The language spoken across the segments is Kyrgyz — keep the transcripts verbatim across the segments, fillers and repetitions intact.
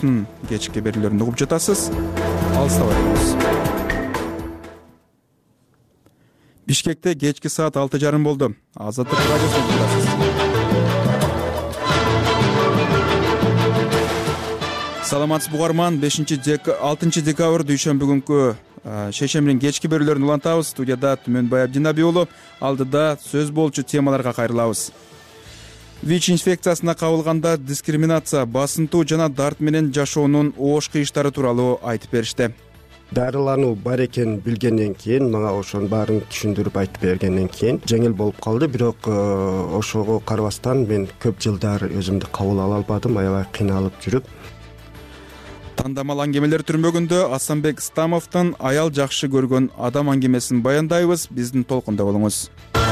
кечки берүүлөрүндө угуп жатасыз. Алыстабай болуңуз. Бишкекте кечки саат алты жарым болду. Азаттык радиосун угасыз. Саламатсыз угарман, бешинчи алтынчы декабрь дүйшөмбү күнкү шейшембинин кечки берүүлөрүн улантабыз. Студияда Түмөнбай Абдинаби уулу, алдыда сөз болчу темаларга кайрылабыз. ВИЧ инфекциясына кабылганда дискриминация, басынтуу жана дарт менен жашоонун оош кыйыштары тууралуу айтып беришти. Дарылануу бар экенин билгенден кийин, мага ошонун баарын түшүндүрүп айтып бергенден кийин жеңил болуп калды. Бирок ошого карабастан мен көп жылдар өзүмдү кабыл ала албадым, аябай кыйналып жүрүп. Тандамал аңгемелер түрмөгүндө Асанбек Стамовдун аял жакшы көргөн адам аңгемесин баяндайбыз. Биздин толкунда болуңуз.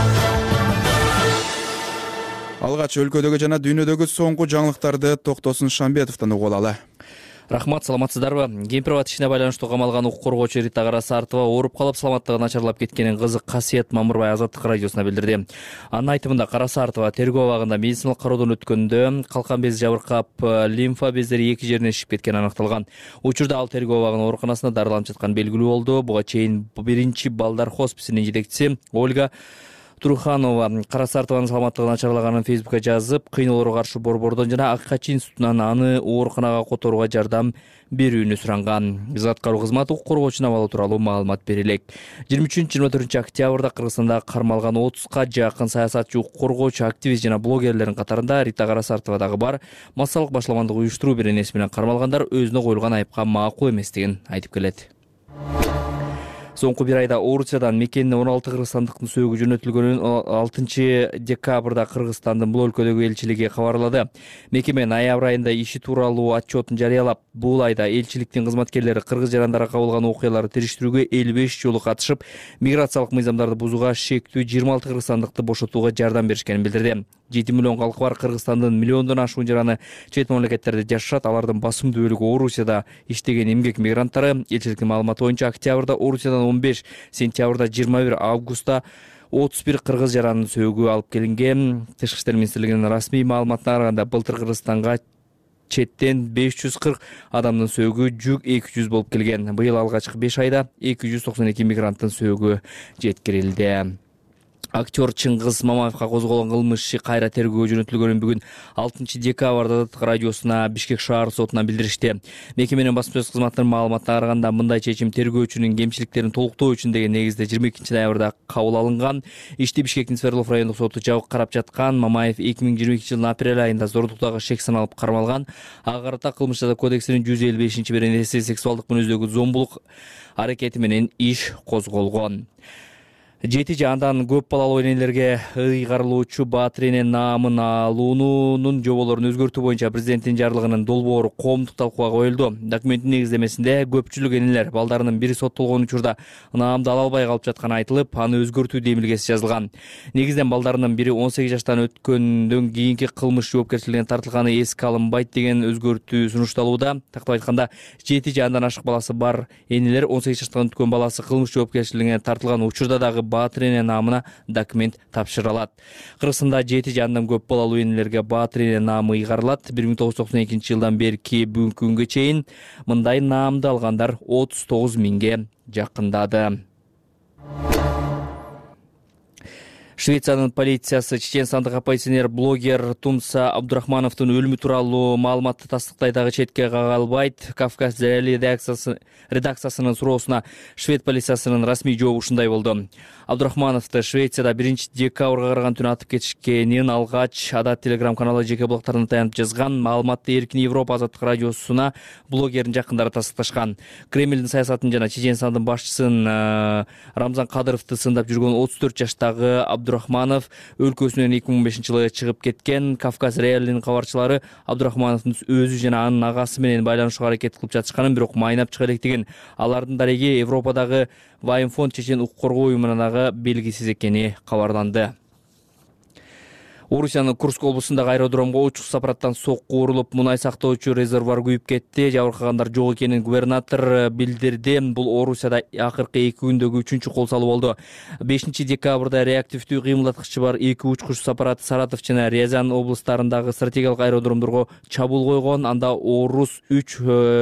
Алгач өлкөдөгү жана дүйнөдөгү соңку жаңылыктарды Токтосун Шамбетовдон угуп алалы. Рахмат, саламатсыздарбы? Кемпир бат ишине байланыштуу камалган укук коргоочу Рита Карасартова ооруп калып, саламаттыгы начарлап кеткенин кызы Касиет Мамырбай Азаттык радиосуна билдирди. Анын айтымында Карасартова тергөө абагында медициналык кароодон өткөндө калкан бези жабыркап, лимфа бездери эки жеринен шишип кеткени аныкталган. Учурда ал тергөө абагынын ооруканасында дарыланып жатканы белгилүү болду. Буга чейин биринчи балдар хосписинин жетекчиси Ольга Туруханова Карасартованын саламаттыгы начарлаганын Фейсбукка жазып, кыйноолорго каршы борбордон жана Аккач институтунан аны ооруканага которууга жардам берүүнү суранган. Биз аткаруу кызматы укук коргоочунун абалы тууралуу маалымат бере элек. жыйырма үчүнчү жыйырма төртүнчү октябрда Кыргызстанда кармалган отузга жакын саясатчы, укук коргоочу, активист жана блогерлердин катарында Рита Карасартова дагы бар. Массалык башаламандык уюштуруу беренеси менен кармалгандар өзүнө коюлган айыпка макул эместигин айтып келет. Соңку бир айда Орусиядан мекенине он алты кыргызстандыктын сөөгү жөнөтүлгөнүн алтынчы декабрда Кыргызстандын бул өлкөдөгү элчилиги кабарлады. Мекеме ноябрь айында иши тууралуу отчетун жарыялап, бул айда элчиликтин кызматкерлери кыргыз жарандарга кабылган окуяларды териштирүүгө элүү беш жолу катышып, миграциялык мыйзамдарды бузууга шектүү жыйырма алты кыргызстандыкты бошотууга жардам беришкенин билдирди. жети миллион калкы бар Кыргызстандын миллиондон ашуун жараны чет мамлекеттерде жашашат. Алардын басымдуу бөлүгү Орусияда иштеген эмгек мигранттары. Элчиликтин маалыматы боюнча октябрда Орусиядан он беш, сентябрда жыйырма бир, августта отуз бир кыргыз жаранын сөөгү алып келинген. Тышкы иштер министрлигинин расмий маалыматына караганда, былтыр Кыргызстанга четтен беш жүз кырк адамдын сөөгү жүк эки жүз болуп келген. Быйыл алгачкы беш айда эки жүз токсон эки мигранттын сөөгү жеткирилди. Актер Чыңгыз Мамаевка козголгон кылмыш иши кайра тергөөгө жөнөтүлгөнүн бүгүн алтынчы декабрда радиосуна Бишкек шаар сотунан билдиришти. Мекеменин басма сөз кызматынын маалыматына караганда, мындай чечим тергөөчүнүн кемчиликтерин толуктоо үчүн деген негизде жыйырма экинчи ноябрда кабыл алынган. Ишти Бишкектин Свердлов райондук соту жабык карап жаткан. Мамаев эки миң жыйырма экинчи жылдын апрель айында зордуктагы шек саналып кармалган. Ага карата Кылмыш жаза кодексинин жүз элүү бешинчи беренеси сексуалдык мүнөздөгү зомбулук аракети менен иш козголгон. Жети же андан көп балалуу энелерге ыйгарылуучу Баатренен наамын алуунун жоболорун өзгөртүү боюнча президенттин жарлыгынын долбоору коомдук талкууга коюлду. Документтин негиздемесинде көпчүлүк энелер балдарынын бири соттолгон учурда наамды ала албай калып жатканы айтылып, аны өзгөртүү демилгеси жазылган. Негизден балдарынын бири он сегиз жаштан өткөндөн кийинки кылмыш жоопкерчилигине тартылганы эске алынбайт деген өзгөртүү сунушталууда. Тактап айтканда, жети же андан ашык баласы бар энелер он сегиз жаштан өткөн баласы кылмыш жоопкерчилигине тартылган учурда дагы Баатренен наамына документ тапшыра алат. Кыргызстанда жети же андан көп балалуу энелерге Баатренен наамы ыйгарылат. бир миң тогуз жүз токсон экинчи жылдан берки бүгүнкү күнгө чейин мындай наамды алгандар отуз тогуз миңге жакындады. Швециянын полициясы чеченстандык оппозиционер блогер Тумса Абдурахмановдун өлүмү тууралуу маалыматты тастыктай дагы четке кага албайт. Кавказ редакциясы редакциясынын суроосуна швед полициясынын расмий жообу ушундай болду. Абдурахмановду Швецияда биринчи декабрга караган түнү атып кетишкенин алгач Адат телеграм каналы жеке блогтарына таянып жазган. Маалыматты Эркин Европа Азаттык радиосуна блогердин жакындары тастыкташкан. Кремлдин саясатын жана Чеченстандын башчысын Рамзан Кадыровду сындап жүргөн отуз төрт жаштагы Абдурахманов өлкөсүнөн эки миң он бешинчи жылы чыгып кеткен. Кавказ реалинин кабарчылары Абдурахмановдун өзү жана анын агасы менен байланышууга аракет кылып жатышканын, бирок майнап чыга электигин, алардын дареги Европадагы Вайнфонд чечен укук коргоо уюмуна дагы белгисиз экени кабарланды. Орусиянын Курск облусундагы аэродромго учуш аппараттан сокку урулуп, мунай сактоочу резервуар күйүп кетти. Жабыркагандар жок экенин губернатор билдирди. Бул Орусияда акыркы эки күндөгү үчүнчү кол салуу болду. бешинчи декабрда реактивдүү кыймылдаткычы бар эки учкуч аппарат Саратов жана Рязань облустарындагы стратегиялык аэродромдорго чабуул койгон. Анда Орус үч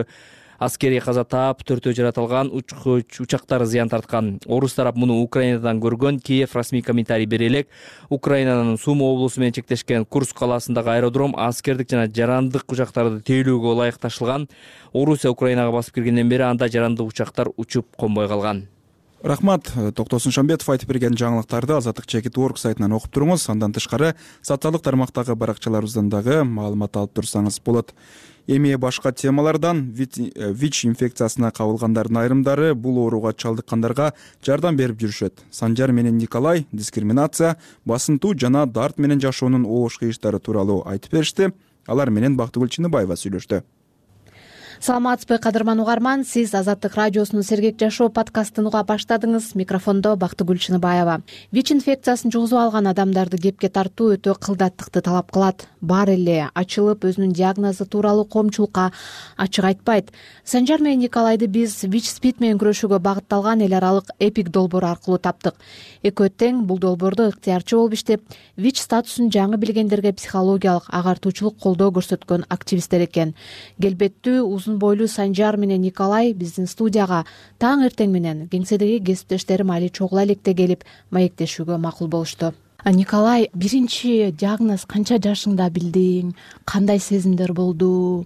аскери каза таап, төртөө жаратылган, учкуч учактар зыян тарткан. Орус тарап муну Украинадан көргөн. Киев расмий комментарий бере элек. Украинанын Суми облусу менен чектешкен Курск калаасындагы аэродром аскердик жана жарандык учактарды тейлөөгө ылайык ташылган. Орусия Украинага басып киргенден бери анда жарандык учактар учуп конбой калган. Рахмат. Токтосун Шамбетов айтып берген жаңылыктарды азаттык чекит орг сайтынан окуп туруңуз. Андан тышкары социалдык тармактагы баракчаларыбыздан дагы маалымат алып турсаңыз болот. Эми башка темалардан ВИЧ инфекциясына кабылгандардын айрымдары бул ооруга чалдыккандарга жардам берип жүрүшөт. Санжар менен Николай дискриминация, басынтуу жана дарт менен жашоонун оош кыйыштары тууралуу айтып беришти. Алар менен Бактыгүл Чыныбаева сүйлөштү. Саламатсызбы кадырман угарман, сиз Азаттык радиосунун Сергек жашоо подкастын уга баштадыңыз. Микрофондо Бактыгүл Чыныбаева. ВИЧ инфекциясын жугузуп алган адамдарды кепке тартуу өтө кылдаттыкты талап кылат. Бар эле ачылып өзүнүн диагнозу тууралуу коомчулукка ачык айтпайт. Санжар менен Николайды биз ВИЧ СПИД менен күрөшүүгө багытталган эл аралык эпик долбоор аркылуу таптык. Экөө тең бул долбоорду ыктыярчы болуп иштеп, ВИЧ статусун жаңы билгендерге психологиялык агартуучулук колдоо көрсөткөн активисттер экен. Келбеттүү узун бойлуу Санжар менен Николай биздин студияга таң эртең менен кеңседеги кесиптештерим Али чогула электе келип маектешүүгө макул болушту. Николай, биринчи диагноз канча жашыңда билдиң? Кандай сезимдер болду?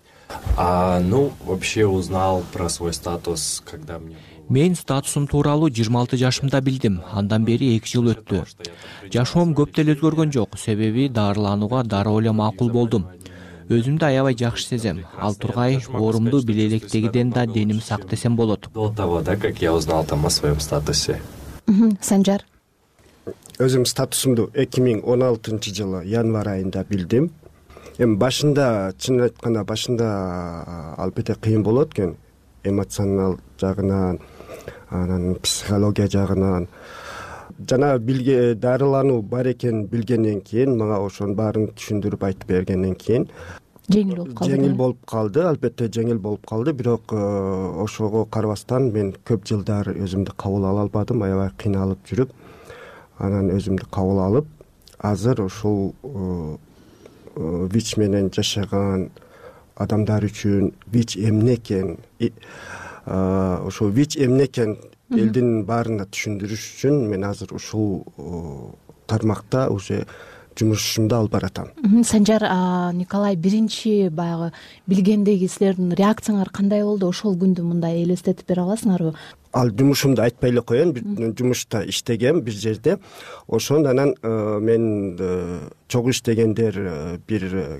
А, ну, вообще узнал про свой статус, когда мне... Мен статусум тууралуу жыйырма алты жашымда билдим. Андан бери эки жыл өттү. Жашоом көп деле өзгөргөн жок, себеби дарыланууга дароо эле макул болдум. Өзүмдү аябай жакшы сезем. Ал тургай оорумду биле электегиден да деним сак десем болот. До того, да, как я узнал там о своем статусе. Санжар? Өзүм статусумду эки миң он алтынчы жылы январь айында билдим. Эми башында, чын айтканда башында албетте кыйын болот экен. Эмоционал жагынан, анан психология жагынан. Жана билге дарылануу бар экенин билгенден кийин, мага ошонун баарын түшүндүрүп айтып бергенден кийин жеңил болуп калды. Жеңил болуп калды, албетте жеңил болуп калды, бирок ошого карабастан мен көп жылдар өзүмдү кабыл ала албадым, аябай кыйналып жүрүп, анан өзүмдү кабыл алып, азыр ушул ВИЧ менен жашаган адамдар үчүн ВИЧ эмне экен, ошол ВИЧ эмне экен элдин баарына түшүндүрүш үчүн мен азыр ушул тармакта уже жумушумду алып баратам. Санжар, Николай, биринчи баягы билгендеги силердин реакцияңар кандай болду? Ошол күндү мындай элестетип бере аласыңарбы? Ал жумушумду айтпай эле коеюн, бир жумушта иштегем бир жерде. Ошондо анан мен чогуу иштегендер бир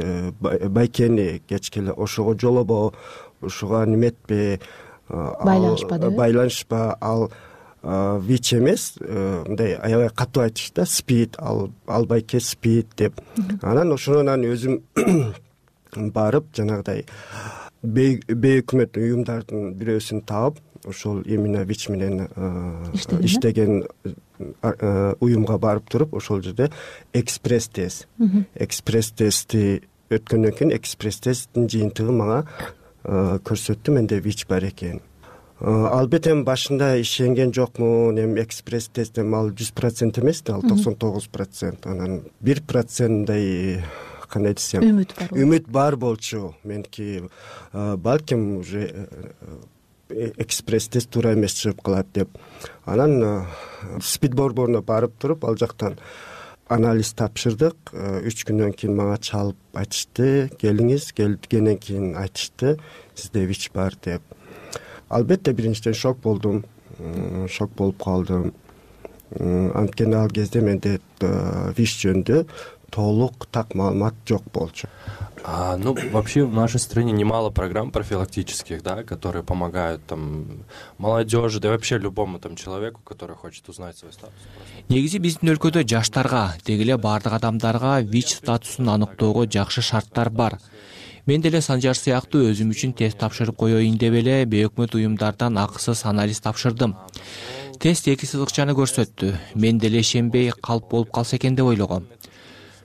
байкени кечкеле ошого жолобо, ошого неметпе, байланышпады. Байланышпа, ал ВИЧ эмес, мындай аябай катуу айтышты, СПИД, ал албайке СПИД деп. Анан ошондон өзүм барып, жанагыдай бейөкмөт уюмдардын бирөөсүн таап, ошол именно ВИЧ менен иштеген уюмга барып туруп, ошол жерде экспресс тест, экспресс тестти өткөндөн кийин экспресс тесттин жыйынтыгы мага көрсөттү, менде ВИЧ бар экен. Албетте башында ишенген жокмун, эми экспресс тест ал жүз процент эмес да, ал токсон тогуз процент. Анан бир проценттай кандай десем, үмүт бар. Үмүт бар болчу. Менки балким уже экспресс тест туура эмес чыгып калат деп. Анан СПИД борборуна барып туруп, ал жактан анализ тапшырдык. үч күндөн кийин мага чалып айтышты, келиңиз, келгенден кийин айтышты, сизде ВИЧ бар деп. Албетте биринчиден шок болдум, шок болуп калдым. Анткени ал кезде менде ВИЧ жөнүндө толук так маалымат жок болчу. А, ну, вообще в нашей стране немало программ профилактических, да, которые помогают там молодежи, да и вообще любому там человеку, который хочет узнать свой статус. Негизи биздин өлкөдө жаштарга, деги эле бардык адамдарга ВИЧ статусун аныктоого жакшы шарттар бар. Мен деле Санжар сыяктуу өзүм үчүн тест тапшырып коеюн деп эле бейөкмөт уюмдардан акысыз анализ тапшырдым. Тест эки сызыкчаны көрсөттү. Мен деле ишенбей калп болуп калса экен деп ойлогом.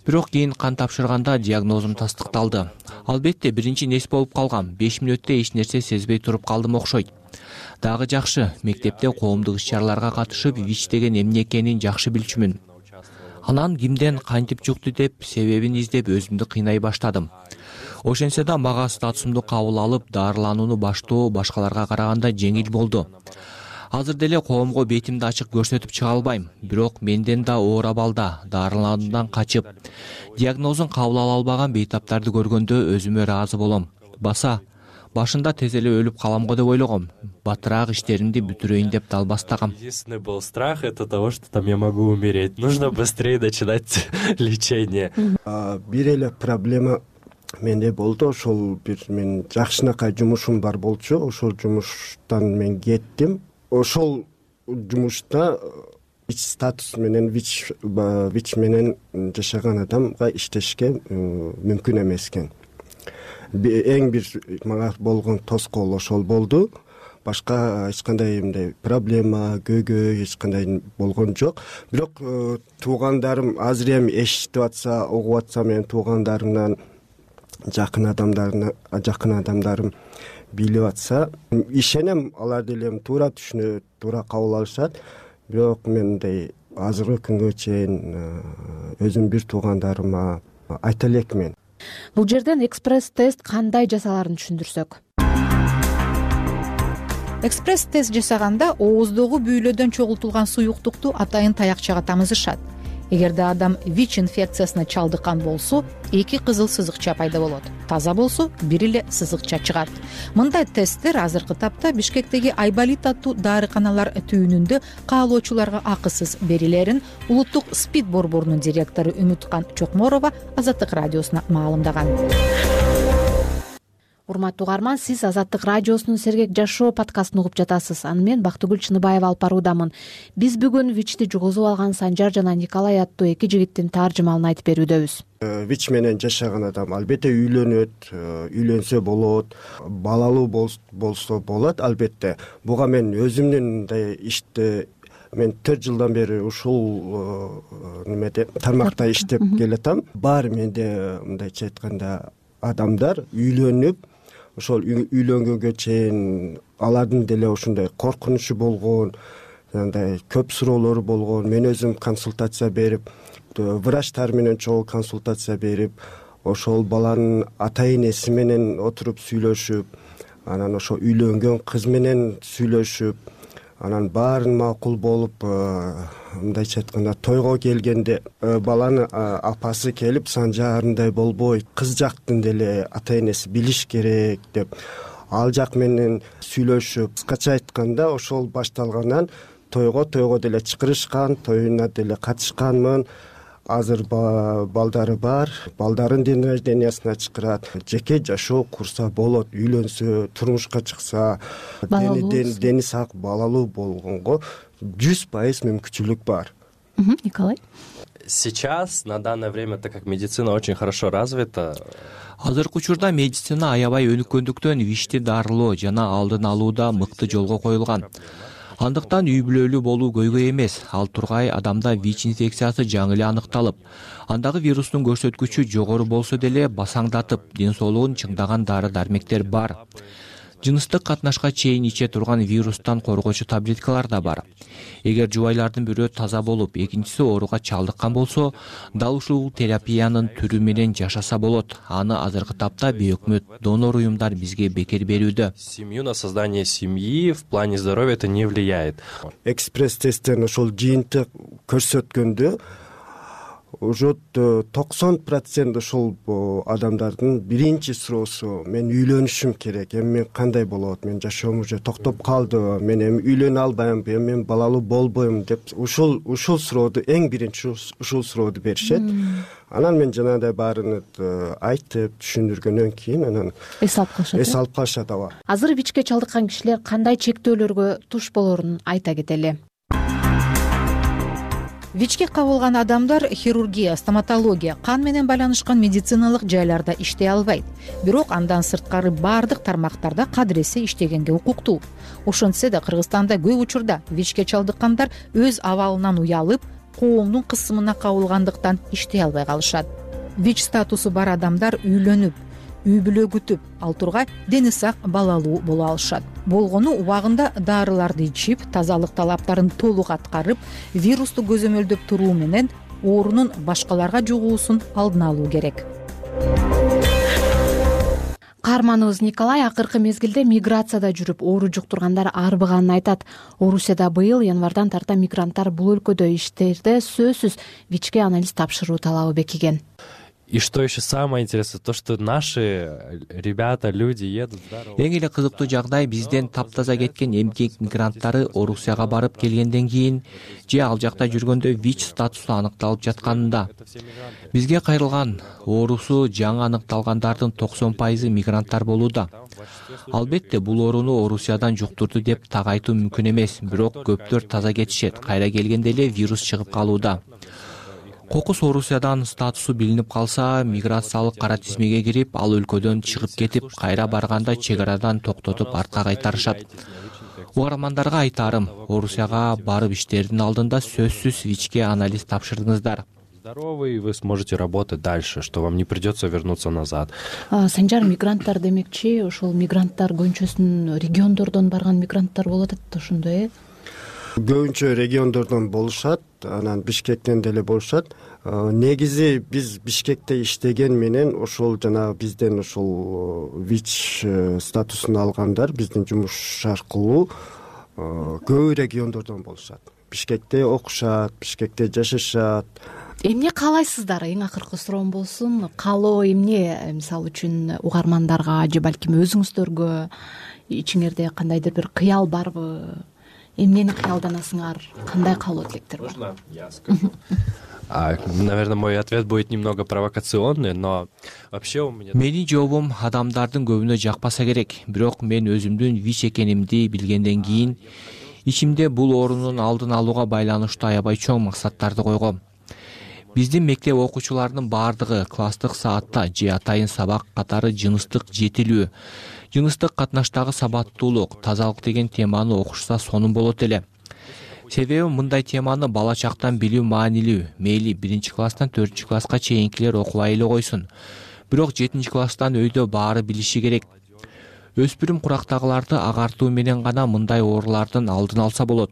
бирок кийин кан тапшырганда диагнозум тастыкталды. Албетте биринчи нес болуп калгам. беш мүнөттө эч нерсе сезбей туруп калдым окшойт. Дагы жакшы, мектепте коомдук иш-чараларга катышып, ВИЧ деген эмне экенин жакшы билчүмүн. Анан кимден кантип жукту деп себебин издеп өзүмдү кыйнай баштадым. Ошентсе да мага статусумду кабыл алып, дарыланууну баштоо башкаларга караганда жеңил болду. Азыр деле коомго бетимди ачык көрсөтүп чыга албайм, бирок менден да оор абалда, дарылануудан качып, диагнозун кабыл ала албаган бейтаптарды көргөндө өзүмө ыраазы болом. Баса башында тез эле өлүп калам го деп ойлогом. Батыраак иштеримди бүтүрөйүн деп далбастагам. Единственный был страх это того, что там я могу умереть. Нужно быстрее начинать лечение. Бир эле проблема менде болду. Ошол бир мен жакшынакай жумушум бар болчу. Ошол жумуштан мен кеттим. Ошол жумушта ВИЧ статус менен ВИЧ ВИЧ менен жашаган адамга иштешке мүмкүн эмес экен. Эң бир мага болгон тоскоол ошол болду. Башка эч кандай мындай проблема, көйгөй эч кандай болгон жок. Бирок туугандарым азыр эми эшитип атса, угуп атса, менин туугандарымдан жакын адамдарына, жакын адамдарым билип атса, ишенем алар деле туура түшүнөт, туура кабыл алышат. Бирок мен мындай азыркы күнгө чейин өзүм бир туугандарыма айта элекмин. Бул жерден экспресс-тест кандай жасаларын түшүндүрсөк. Экспресс-тест жасаганда ооздогу бүйлөдөн чогултулган суюктукту атайын таякчага тамызышат. Эгерде адам ВИЧ инфекциясына чалдыккан болсо, эки кызыл сызыкча пайда болот. Таза болсо, бир эле сызыкча чыгат. Мындай тесттер азыркы тапта Бишкектеги Айболит аттуу дарыканалар түйүнүндө каалоочуларга акысыз берилерин улуттук СПИД борборунун директору Үмүткан Чокморова Азаттык радиосуна маалымдаган. Урматтуу угарман, сиз Азаттык радиосунун Сергек жашоо подкастын угуп жатасыз. Аны мен Бактыгүл Чыныбаева алып баруудамын. Биз бүгүн ВИЧти жугузуп алган Санжар жана Николай аттуу эки жигиттин таржымалын айтып берүүдөбүз. ВИЧ менен жашаган адам албетте үйлөнөт, үйлөнсө болот, балалуу болсо болот албетте. Буга мен өзүмдүн мындай иште мен төрт жылдан бери ушул немеде тармакта иштеп келатам. Бар менде мындайча айтканда адамдар үйлөнүп, ошол үйлөнгөнгө чейин алардын деле ушундай коркунучу болгон, андай көп суроолору болгон. Мен өзүм консультация берип, врачтар менен чогуу консультация берип, ошол баланын ата-энеси менен отуруп сүйлөшүп, анан ошо үйлөнгөн кыз менен сүйлөшүп, анан баарын макул болуп, мындайча айтканда тойго келгенде баланын апасы келип, Санжарындай болбой, кыз жактын деле ата-энеси билиш керек деп, ал жак менен сүйлөшүп, кыскача айтканда ошол башталгандан тойго тойго деле чакырышкан, тоюна деле катышканмын. Азыр балдары бар, балдарын ден рождениясына чакырат. Жеке жашоо курса болот, үйлөнсө, турмушка чыкса, дени сак, балалуу болгонго жүз пайыз мүмкүнчүлүк бар. Николай? Сейчас, на данное время, так как медицина очень хорошо развита, азыркы учурда медицина аябай өнүккөндүктөн ВИЧти дарылоо жана алдын алууда мыкты жолго коюлган. Андыктан үй бүлөлүү болуу көйгөй эмес. Ал тургай адамда ВИЧ инфекциясы жаңы эле аныкталып, андагы вирустун көрсөткүчү жогору болсо деле басаңдатып, ден соолугун чыңдаган дары-дармектер бар. Жыныстык катнашка чейин иче турган вирустан коргоочу таблеткалар да бар. Эгер жубайлардын бирөө таза болуп, экинчиси ооруга чалдыккан болсо, дал ушул терапиянын түрү менен жашаса болот. Аны азыркы тапта бейөкмөт донор уюмдар бизге бекер берүүдө. Семью на создание семьи в плане здоровья это не влияет. Экспресс-тесттен ошол жыйынтык көрсөткөндө уже токсон процент ошол адамдардын биринчи суроосу мен үйлөнүшүм керек, эми мен кандай болот, мен жашоом уже токтоп калды, мен эми үйлөнө албайм, эми мен балалуу болбойм деп ушул ушул сурооду эң биринчи ушул сурооду беришет. Анан мен жанагындай баарын айтып түшүндүргөндөн кийин анан эс алып калышат. Эс алып калышат, ооба. Азыр ВИЧке чалдыккан кишилер кандай чектөөлөргө туш болорун айта кетели. ВИЧке кабылган адамдар хирургия, стоматология, кан менен байланышкан медициналык жайларда иштей албайт. Бирок андан сырткары бардык тармактарда кадыресе иштегенге укуктуу. Ошентсе да Кыргызстанда көп учурда ВИЧке чалдыккандар өз абалынан уялып, коомдун кысымына кабылгандыктан иштей албай калышат. вич статусу бар адамдар үйлөнүп, үй бүлө күтүп, ал тургай дени сак балалуу боло алышат. Болгону убагында дарыларды ичип, тазалык талаптарын толук аткарып, вирусту көзөмөлдөп туруу менен оорунун башкаларга жугуусун алдын алуу керек. Каарманыбыз Николай акыркы мезгилде миграцияда жүрүп оору жуктургандар арбыганын айтат. Орусияда быйыл январдан тарта мигранттар бул өлкөдө иштерде сөзсүз ВИЧке анализ тапшыруу талабы бекиген. И что еще самое интересное, то, что наши ребята, люди едут здорово. Эң эле кызыктуу жагдай, бизден таптаза кеткен эмгек мигранттары Орусияга барып келгенден кийин же ал жакта жүргөндө ВИЧ статусу аныкталып жатканында. Бизге кайрылган оорусу жаңы аныкталгандардын токсон пайызы мигранттар болууда. Албетте, бул ооруну Орусиядан жуктурду деп так айтуу мүмкүн эмес, бирок көптөр таза кетишет, кайра келгенде эле вирус чыгып калууда. Кокус Орусиядан статусу билинип калса, миграциялык кара тизмеге кирип, ал өлкөдөн чыгып кетип, кайра барганда чек арадан токтотуп артка кайтарышат. Угармандарга айтарым, Орусияга барып иштердин алдында сөзсүз ВИЧке анализ тапшырдыңыздар. Здоровый, вы сможете работать дальше, что вам не придется вернуться назад. Санжар, мигранттар демекчи, ошол мигранттар көбүнчөсүн региондордон барган мигранттар болот атат, ошондой э? Көбүнчө региондордон болушат, анан Бишкектен деле болушат. Негизи биз Бишкекте иштеген менен ошол жана бизден ошол ВИЧ статусун алгандар биздин жумуш аркылуу көбү региондордон болушат. Бишкекте окушат, Бишкекте жашашат. Эмне каалайсыздар? Эң акыркы суроом болсун. Каалоо эмне, мисалы үчүн угармандарга же балким өзүңүздөргө ичиңерде кандайдыр бир кыял барбы? Эмнени кыялданасыңар? Кандай каалоо тилектер бар? Можно я скажу? Наверное, мой ответ будет немного провокационный, но вообще у меня... Менин жообум адамдардын көбүнө жакпаса керек, бирок мен өзүмдүн ВИЧ экенимди билгенден кийин ичимде бул оорунун алдын алууга байланыштуу аябай чоң максаттарды койгом. Биздин мектеп окуучуларынын баардыгы класстык саатта же атайын сабак катары жыныстык жетилүү, жыныстык катнаштагы сабаттуулук, тазалык деген теманы окушса сонун болот эле. Себеби мындай теманы бала чактан билүү маанилүү. Мейли биринчи класстан төртүнчү класска чейинкилер окубай эле койсун. Бирок жетинчи класстан өйдө баары билиши керек. Өспүрүм курактагыларды агартуу менен гана мындай оорулардын алдын алса болот.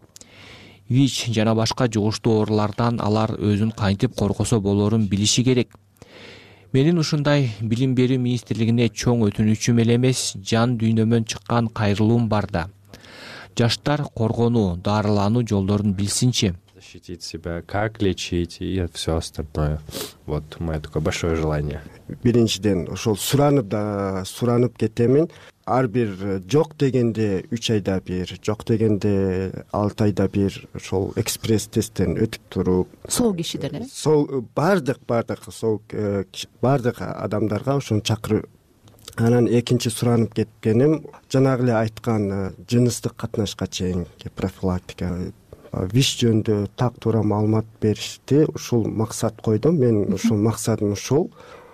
ВИЧ жана башка жугуштуу оорулардан алар өзүн кантип коргосо болорун билиши керек. Менин ушундай билим берүү министрлигине чоң өтүнүчүм эле эмес, жан дүйнөмөн чыккан кайрылуум бар да. Жаштар коргонуу, дарылануу жолдорун билсинчи. Защитить себя, как лечить и все остальное. Вот мое такое большое желание. Биринчиден ошол суранып да суранып кетемин. Ар бир жок дегенде үч айда бир, жок дегенде алты айда бир ошол экспресс тесттен өтүп туруп, Сол кишиден э? Сол бардык бардык сол бардык адамдарга ошону чакырып. Анан экинчи суранып кеткеним жанагы эле айткан жыныстык катнашка чейинки профилактика, ВИЧ жөнүндө так туура маалымат беришти. Ушул максат койдум. Мен ушул максатым ушул.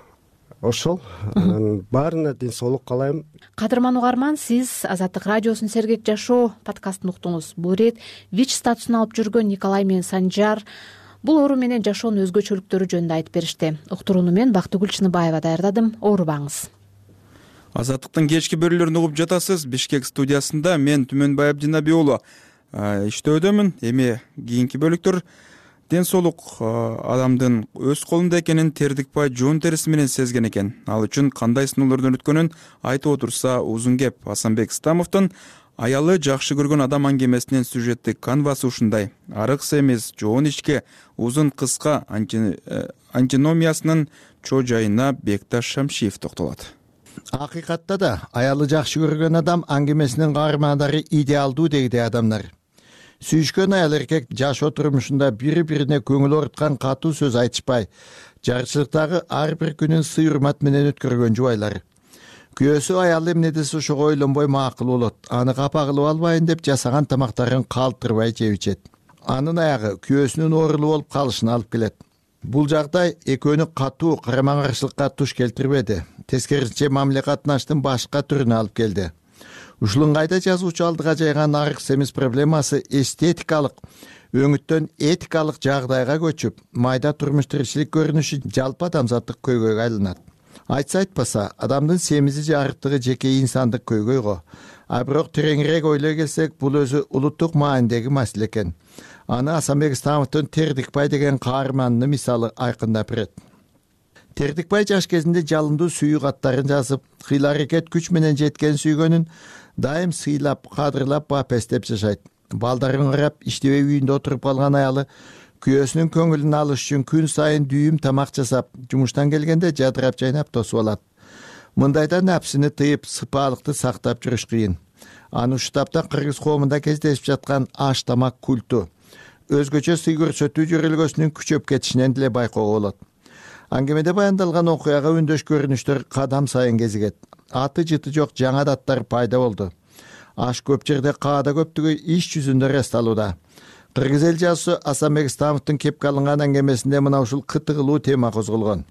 Ошол баарына ден соолук каалайм. Кадырман угарман, сиз Азаттык радиосунун Сергек жашоо подкастын уктуңуз. Бул ирет ВИЧ статусун алып жүргөн Николай менен Санжар бул оору менен жашоонун өзгөчөлүктөрү жөнүндө айтып беришти. Уктурууну мен Бактыгүл Чыныбаева даярдадым. Оорубаңыз. Азаттыктын кечки берүүлөрүн угуп жатасыз. Бишкек студиясында мен Түмөнбай Абдинабий уулу иштөөдөмүн. Эми кийинки бөлүктөр ден соолук адамдын өз колунда экенин тердикпай жоон териси менен сезген экен. Ал үчүн кандай сыноолордон өткөнүн айтып отурса узун кеп. Асанбек Стамовдун аялы жакшы көргөн адам аңгемесинин сюжеттик канвасы ушундай. Арык семиз, жоон ичке, узун кыска антиномиясынын чоо жайына Бекташ Шамшиев токтолот. Акыйкатта да аялы жакшы көргөн адам аңгемесинин каармандары идеалдуу дегди адамдар. Сүйүшкөн аял эркек жашоо турмушунда бири бирине көңүл ооруткан катуу сөз айтышпай, жарчылыктагы ар бир күнүн сый урмат менен өткөргөн жубайлар. Күйөөсү аялы эмне десе ошого ойлонбой макул болот. Аны капа кылып албайын деп жасаган тамактарын калтырбай жеп ичет. Анын аягы күйөөсүнүн оорулуу болуп калышына алып келет. Бул жагдай экөөнү катуу карама каршылыкка туш келтирбеди. Тескерисинче мамиле катнаштын башка түрүнө алып келди. Ушул ыңгайда жазуучу алдыга жайган арык семиз проблемасы эстетикалык, өңүттөн этикалык жагдайга көчүп майда турмуш тиричилик көрүнүшү жалпы адамзаттык көйгөйгө айланат. Айтса айтпаса адамдын семизи же арыктыгы жеке инсандык көйгөй го, а бирок тереңирээк ойлой келсек бул өзү улуттук маанидеги маселе экен. Аны Асанбек Ыстамовдун Тердикбай деген каарманынын мисалы айкындап берет. Тердикбай жаш кезинде жалындуу сүйүү каттарын жазып, кыйла аракет күч менен жеткен сүйгөнүн дайым сыйлап, кадырлап, бапестеп жашайт. Балдарын карап, иштебей үйүндө отуруп калган аялы күйөөсүнүн көңүлүн алыш үчүн күн сайын дүйүм тамак жасап, жумуштан келгенде жадырап жайнап тосуп алат. Мындайда напсыны тыйып, сыпаалыкты сактап жүрүш кыйын. Аны ушул тапта кыргыз коомунда кездешип жаткан аш тамак культу, өзгөчө сый көрсөтүү жөрөлгөсүнүн күчөп кетишинен деле байкоого болот. Аңгемеде баяндалган окуяга үндөш көрүнүштөр кадам сайын кезигет. Аты жыты жок жаңа даттар пайда болду. Аш көп жерде каада көптүгү иш жүзүндө ырасталууда. Кыргыз эл жазуусу Асанбек Ыстамовдун кепке алынган аңгемесинде мына ушул кытыгылуу тема козголгон.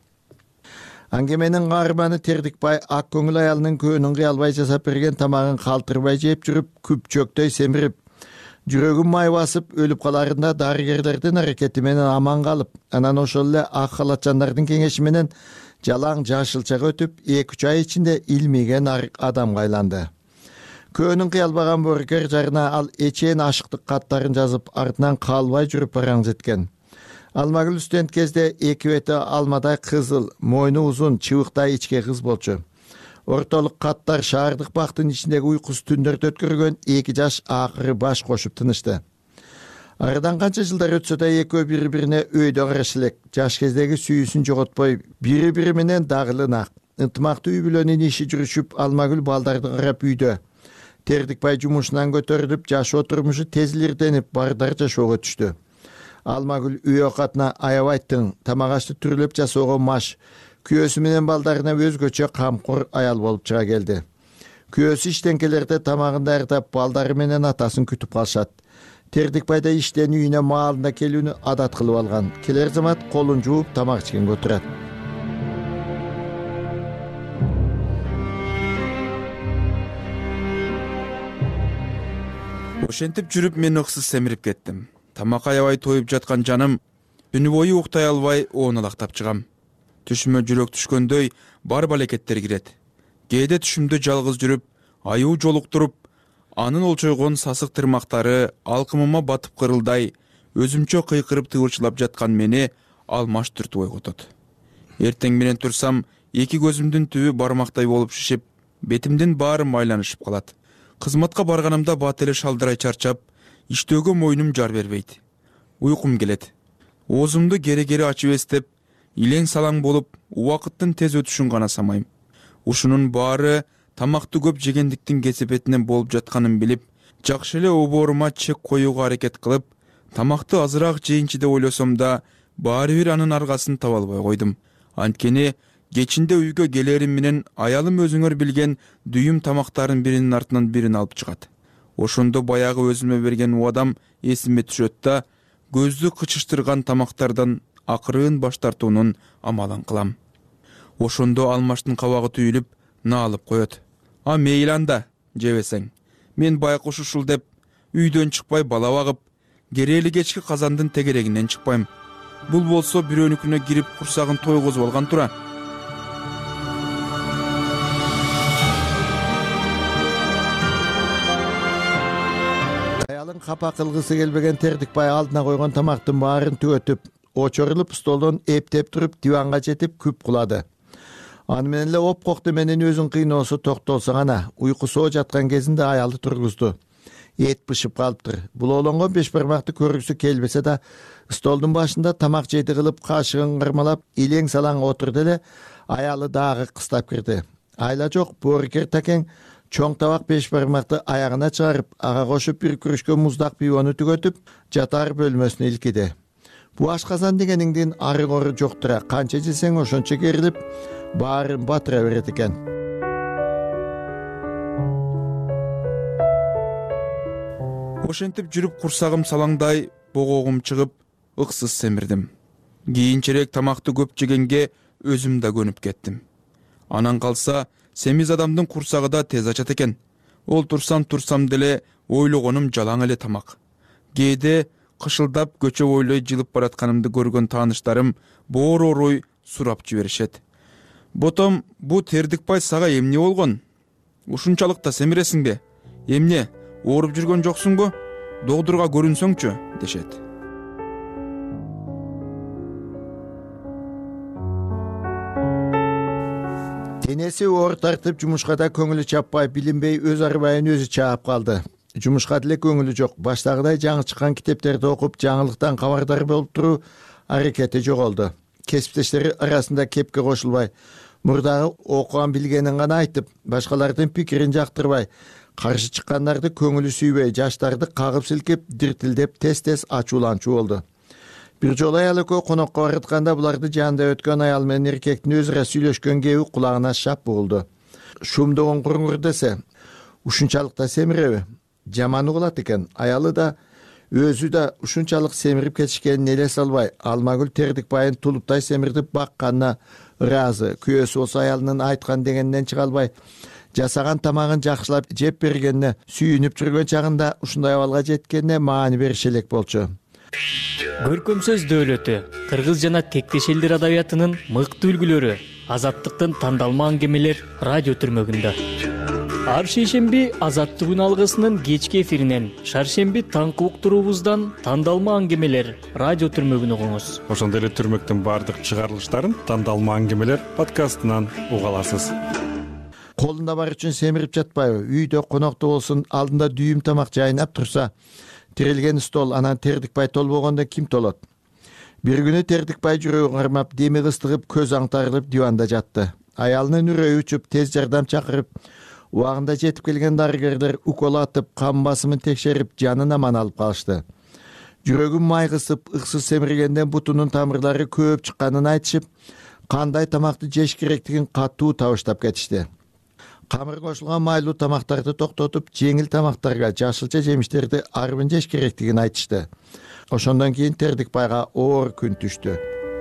Аңгеменин каарманы Тердикбай ак көңүл аялынын көөнүн кыялбай жасап берген тамагын калтырбай жеп жүрүп, күпчөктөй семирип, жүрөгүн май басып өлүп каларында дарыгерлердин аракети менен аман калып, анан ошол эле ак халатчандардын кеңеши менен жалаң жашылчага өтүп, эки үч ай ичинде илмиген адамга айланды. Көөнүн кыялбаган боркер жарына ал эчен ашыктык каттарын жазып, артынан калбай жүрүп бараң жеткен. Алмагүл студент кезде эки бети алмадай кызыл, мойну узун, чыбыктай ичке кыз болчу. Ортолук каттар шаардык бактын ичиндеги уйкусуз түндөрдү өткөргөн эки жаш акыры баш кошуп тынышты. Арадан канча жылдар өтсө да экөө бири-бирине өйдө караш элек, жаш кездеги сүйүүсүн жоготпой, бири-бири менен дагылынак, ынтымактуу үй бүлөнүн иши жүрүшүп, Алмагүл балдарды карап үйдө. Тердикбай жумушунан көтөрүлүп, жашоо турмушу тез илирденип, бардар жашоого түштү. Алмагүл үй окатына аябайттың, тамак ашты түрлөп жасоого маш, күйөөсү менен балдарына өзгөчө камкор аял болуп чыга келди. Күйөөсү иштен келерде тамагын даярдап, балдары менен атасын күтүп калышат. Тердикбай да иштен үйүнө маалында келүүнү адат кылып алган. Келер замат колун жууп, тамак ичкенге отурат. Ошентип жүрүп мен ыксыз семирип кеттим. Тамак аябай тоюп жаткан жаным түнү бою уктай албай оонолактап чыгам. Түшүмө жүрөк түшкөндөй бар балекеттер кирет. Кээде түшүмдө жалгыз жүрүп, аюу жолуктуруп, анын олчойгон сасык тырмактары алкымыма батып кырылдай, өзүмчө кыйкырып тыбылчылап жаткан мени алмаш түртүп ойготот. Эртең менен турсам, эки көзүмдүн түбү бармактай болуп шишип, бетимдин баары майланышып калат. Кызматка барганымда бат эле шалдырай чарчап, иштөөгө мойнум жар бербейт. Уйкум келет. Оозумду кере-кере ачып эстеп, илең салаң болуп, убакыттын тез өтүшүн гана самайм. Ушунун баары тамакты көп жегендиктин кесепетинен болуп жатканын билип, жакшы эле обоорума чек коюуга аракет кылып, тамакты азыраак жейинчи деп ойлосом да, баары бир анын аргасын таба албай койдум. Анткени кечинде үйгө келерим менен аялым өзүңөр билген дүйүм тамактардын биринин артынан бирин алып чыгат. Ошондо баягы өзүмө берген убадам эсиме түшөт да, көздү кычыштырган тамактардан акырын баш тартуунун амалын кылам. Ошондо алмаштын кабагы түйүлүп, наалып коет. А мейли анда, жебесең. Мен байкуш ушул деп, үйдөн чыкпай бала багып, керели кечки казандын тегерегинен чыкпайм. Бул болсо бирөөнүкүнө кирип курсагын тойгозуп алган тура. Аялын капа кылгысы келбеген Тердикбай алдына койгон тамактын баарын түгөтүп, очорулуп столдон эптеп туруп, диванга жетип күп кулады. Аны менен эле опкокты менен өзүн кыйноосу токтолсо гана, уйкусоо жаткан кезинде аялы тургузду. Эт бышып калыптыр. Бул олонгон беш бармакты көргүсү келбесе да, столдун башында тамак жейди кылып, кашыгын кырмалап, илең салаң отурду эле, аялы дагы кыстап кирди. Айла жок, боорукер такең чоң табак беш бармакты аягына чыгарып, ага кошуп бир күрүшкө муздак пивону түгөтүп, жатар бөлмөсүнө илкиди. Бу ашказан дегениңдин ары кору жоктура, канча жесең ошончо керилип, баарын батыра берет экен. Ошентип жүрүп курсагым салаңдай, богоогум чыгып, ыксыз семирдим. Кийинчерээк тамакты көп жегенге өзүм да көнүп кеттим. Анан калса, семиз адамдын курсагы да тез ачат экен. Ол турсам турсам деле ойлогонум жалаң эле тамак. Кээде кышылдап көчө бойлой жылып баратканымды көргөн тааныштарым боор ооруй сурап жиберишет. Ботом, бу Тердикбай сага эмне болгон? Ушунчалык да семиресиңби? Эмне, ооруп жүргөн жоксуңбу? Доктурга көрүнсөңчү, дешет. денеси оор тартып жумушка да көңүлү чаппай, билинбей өз арбайын өзү чаап калды. Жумушка деле көңүлү жок. Баштагыдай жаңы чыккан китептерди окуп, жаңылыктан кабардар болуп туруу аракети жоголду. Кесиптештери арасында кепке кошулбай, мурдагы окуган билгенин гана айтып, башкалардын пикирин жактырбай, каршы чыккандарды көңүлү сүйбөй, жаштарды кагып силкип, диртилдеп, тез-тез ачууланчу болду. Бир жолу аял экөө конокко баратканда буларды жанында өткөн аял менен эркектин өзүрө сүйлөшкөн кеби кулагына шап угулду. Шумдогон куруңур десе, ушунчалык да семиреби? Жаман угулат экен. Аялы да өзү да ушунчалык семирип кетишкенин эле салбай, Алмагүл Тердикбайын тулуптай семиртип бакканына ыраазы. Күйөөсү болсо аялынын айткан дегенинен чыга албай, жасаган тамагын жакшылап жеп бергенине сүйүнүп жүргөн чагында ушундай абалга жеткенине маани бериши элек болчу. Көркөм сөз дөөлөтү, кыргыз жана тектеш элдер адабиятынын мыкты үлгүлөрү, азаттыктын тандалма аңгемелер радио түрмөгүндө. Ар шейшемби Азаттык күн алгысынын кечки эфиринен, шаршемби таңкы уктуруубуздан тандалма аңгемелер радио түрмөгүн угуңуз. Ошондой эле түрмөктүн баардык чыгарылыштарын тандалма аңгемелер подкастынан уга аласыз. Колунда бар үчүн семирип жатпайбы? Үйдө конокто болсун, алдында дүйүм тамак жайнап турса, тирилген стол, анан Тердикбай толбогондо ким толот? Бир күнү Тердикбай жүрөгү кармап, деми кыстыгып, көз аңтарылып диванда жатты. Аялынын үрөйү учуп, тез жардам чакырып, убагында жетип келген дарыгерлер укол атып, кан басымын текшерип, жанын аман алып калышты. Жүрөгүн май кысып, ыксыз семиргенден бутунун тамырлары көп чыкканын айтышып, кандай тамакты жеш керектигин катуу табыштап кетишти. Камыр кошулган майлуу тамактарды токтотуп, жеңил тамактарга, жашылча жемиштерди арбын жеш керектигин айтышты. Ошондон кийин Тердикбайга оор күн түштү.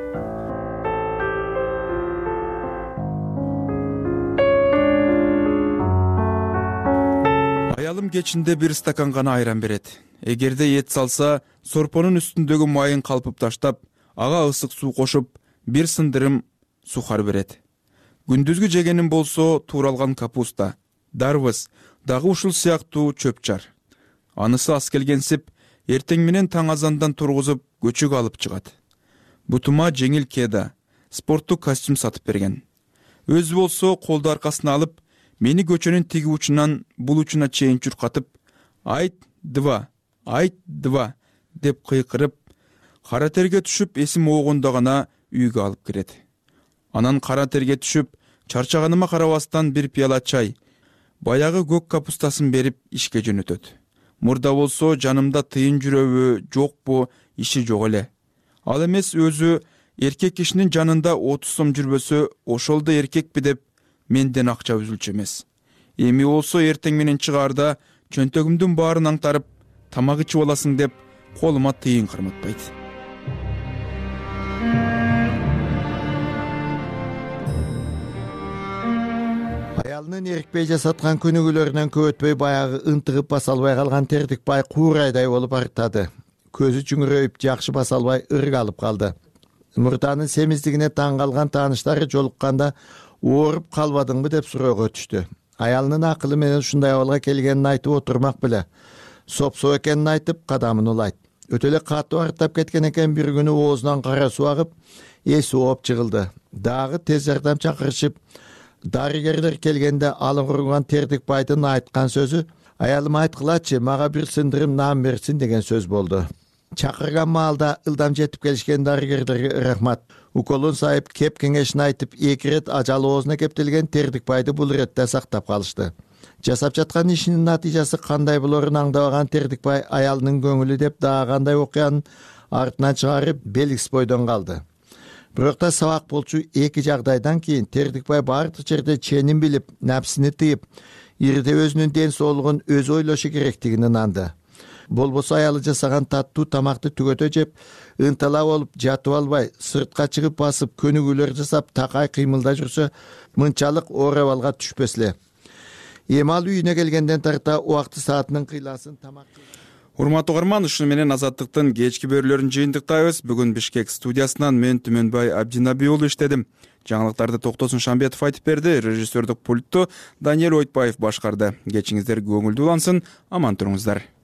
Аялым кечинде бир стакан гана айран берет. Эгерде эт салса, сорпонун үстүндөгү майын калпып таштап, ага ысык суу кошуп, бир сындырым сухар берет. Күндүзгү жегеним болсо тууралган капуста, дарбыз, дагы ушул сыяктуу чөп жар. Анысы ас келгенсип, эртең менен таң азандан тургузуп, көчүк алып чыгат. Бутума жеңил кеда, спорттук костюм сатып берген. Өзү болсо колду аркасына алып, мени көчөнүн тиги учунан бул учуна чейин чуркатып, айт два, айт два деп кыйкырып, кара терге түшүп, эсим оогондо гана үйгө алып кирет. Анан кара терге түшүп, чарчаганыма карабастан бир пияла чай, баягы көк капустасын берип ишке жөнөтөт. Мурда болсо жанымда тыйын жүрөбү, жокпу, иши жок эле. Ал эмес өзү эркек кишинин жанында отуз сом жүрбөсө, ошол да эркекпи деп менден акча үзүлчү эмес. Эми болсо эртең менен чыгаарда чөнтөгүмдүн баарын аңтарып, тамак ичип аласың деп колума тыйын карматпайт. Аялынын эрикпей жасаткан көнүгүүлөрүнөн көп өтпөй баягы ынтыгып баса албай калган Тердикбай куурайдай болуп арыктады. Көзү чүңүрөйүп, жакшы баса албай ыргалып калды. Мурданын семиздигине таң калган тааныштары жолукканда ооруп калбадыңбы деп суроого түштү. Аялынын акылы менен ушундай абалга келгенин айтып отурмак беле. Сопсоо экенин айтып, кадамын улайт. Өтө эле катуу арыктап кеткен экен, бир күнү оозунан кара суу агып, эси ооп жыгылды. Дагы тез жардам чакырышып, дарыгерлер келгенде алыңгырган Тердикбайдын айткан сөзү «Аялым айткылачы, мага бир сындырым нан берсин» деген сөз болду. Чакырган маалда ылдам жетип келишкен дарыгерлерге рахмат. Уколун сайып, кеп кеңешин айтып, эки рет ажал оозуна кептелген Тердикбайды бул иретте сактап калышты. Жасап жаткан ишинин натыйжасы кандай болорун аңдабаган Тердикбай аялынын көңүлү деп дагы кандай окуянын артынан чыгарып белгисиз бойдон калды. Бирок да сабак болчу эки жагдайдан кийин Тердикбай баардык жерде ченин билип, напсини тыйып, ирде өзүнүн ден соолугун өзү ойлошу керектигин ынанды. Болбосо аялы жасаган таттуу тамакты түгөтө жеп, ынтала болуп жатып албай, сыртка чыгып басып, көнүгүүлөр жасап, такай кыймылда жүрсө, мынчалык оор абалга түшпөс эле. Эми ал үйүнө келгенден тарта убакты саатынын кыйласын тамак урматтуу угарман, ушуну менен Азаттыктын кечки берүүлөрүн жыйынтыктайбыз. Бүгүн Бишкек студиясынан мен Түмөнбай Абдинаби уулу иштедим. Жаңылыктарды Токтосун Шамбетов айтып берди. Режиссердук пультту Даниэль Ойтбаев башкарды. Кечиңиздер көңүлдүү улансын, аман туруңуздар.